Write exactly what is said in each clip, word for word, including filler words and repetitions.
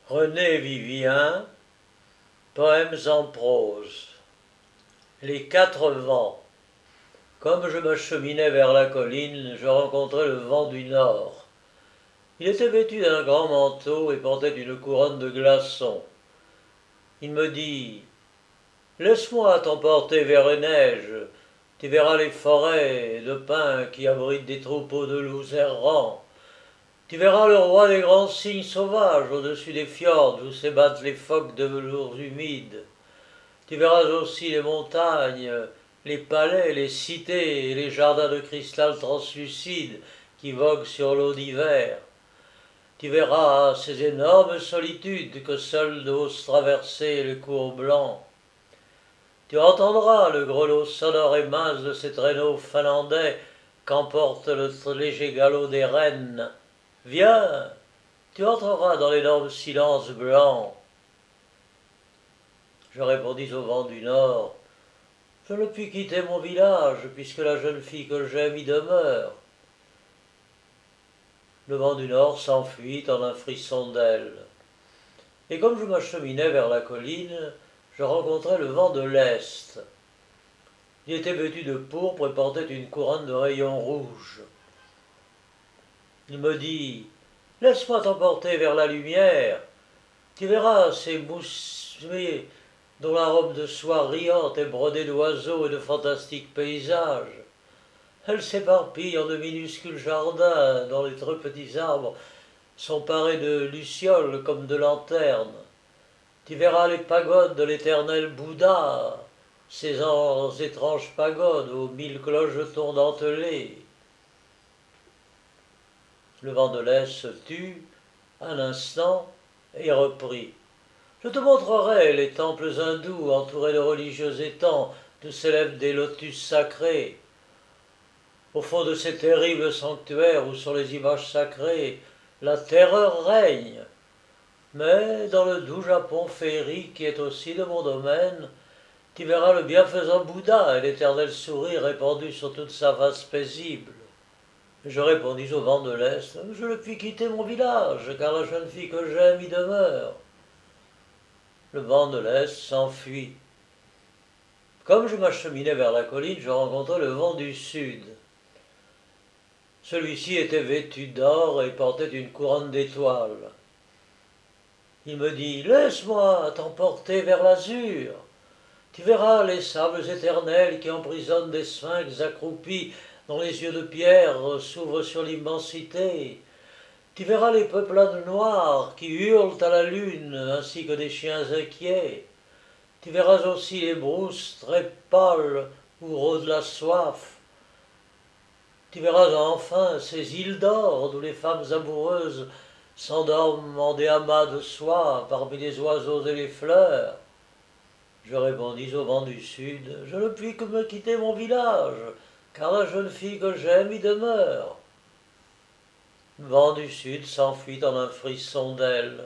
René Vivien, poèmes en prose. Les quatre vents. Comme je m'acheminais vers la colline, je rencontrai le vent du nord. Il était vêtu d'un grand manteau et portait une couronne de glaçons. Il me dit « Laisse-moi t'emporter vers les neiges. Tu verras les forêts de pins qui abritent des troupeaux de loups errants. Tu verras le roi des grands cygnes sauvages au-dessus des fjords où s'ébattent les phoques de velours humides. Tu verras aussi les montagnes, les palais, les cités et les jardins de cristal translucide qui voguent sur l'eau d'hiver. Tu verras ces énormes solitudes que seuls n'osent traverser les cours blancs. Tu entendras le grelot sonore et mince de ces traîneaux finlandais qu'emporte le léger galop des rennes. Viens, tu entreras dans l'énorme silence blanc. Je répondis au vent du nord. Je ne puis quitter mon village, puisque la jeune fille que j'aime y demeure. Le vent du nord s'enfuit en un frisson d'ailes. Et comme je m'acheminais vers la colline, je rencontrai le vent de l'est. Il était vêtu de pourpre et portait une couronne de rayons rouges. Il me dit « Laisse-moi t'emporter vers la lumière. Tu verras ces moussemées dont la robe de soie riante est brodée d'oiseaux et de fantastiques paysages. Elles s'éparpillent en de minuscules jardins dont les très petits arbres sont parés de lucioles comme de lanternes. Tu verras les pagodes de l'éternel Bouddha, ces étranges pagodes aux mille clochetons dentelés. » Le vent de l'Est se tut un instant et reprit. « Je te montrerai les temples hindous entourés de religieux étangs d'où s'élèvent des lotus sacrés. Au fond de ces terribles sanctuaires où sur les images sacrées, la terreur règne. Mais dans le doux Japon féerique qui est aussi de mon domaine, tu verras le bienfaisant Bouddha et l'éternel sourire répandu sur toute sa face paisible. » Je répondis au vent de l'Est, « Je ne puis quitter mon village, car la jeune fille que j'aime y demeure. » Le vent de l'Est s'enfuit. Comme je m'acheminais vers la colline, je rencontrai le vent du Sud. Celui-ci était vêtu d'or et portait une couronne d'étoiles. Il me dit « Laisse-moi t'emporter vers l'azur. Tu verras les sables éternels qui emprisonnent des sphinx accroupis dont les yeux de pierre s'ouvrent sur l'immensité. Tu verras les peuplades noires qui hurlent à la lune ainsi que des chiens inquiets. Tu verras aussi les brousses très pâles où rôde la soif. Tu verras enfin ces îles d'or d'où les femmes amoureuses s'endorment en des amas de soie parmi les oiseaux et les fleurs. » Je répondis au vent du sud, « Je ne puis que me quitter mon village, car la jeune fille que j'aime y demeure. » Le vent du sud s'enfuit en un frisson d'ailes.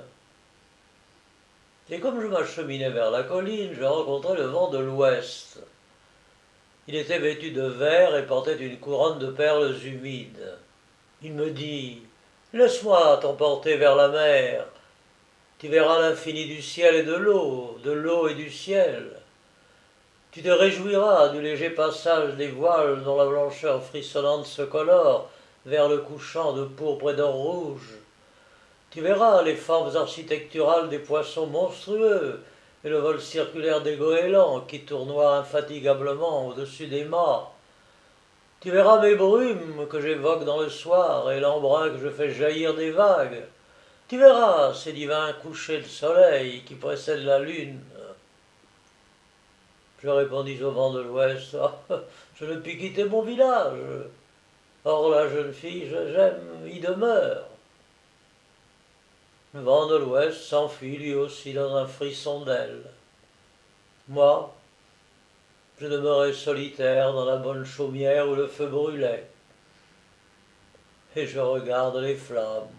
Et comme je m'acheminais vers la colline, je rencontrai le vent de l'ouest. Il était vêtu de vert et portait une couronne de perles humides. Il me dit « Laisse-moi t'emporter vers la mer. Tu verras l'infini du ciel et de l'eau, de l'eau et du ciel. Tu te réjouiras du léger passage des voiles dont la blancheur frissonnante se colore vers le couchant de pourpre et d'or rouge. Tu verras les formes architecturales des poissons monstrueux et le vol circulaire des goélands qui tournoient infatigablement au-dessus des mâts. Tu verras mes brumes que j'évoque dans le soir et l'embrun que je fais jaillir des vagues. Tu verras ces divins couchers de soleil qui précèdent la lune. » Je répondis au vent de l'ouest, « Ah, je ne puis quitter mon village. Or la jeune fille que j'aime y demeure. » Le vent de l'ouest s'enfuit lui aussi dans un frisson d'ailes. Moi, je demeurai solitaire dans la bonne chaumière où le feu brûlait, et je regarde les flammes.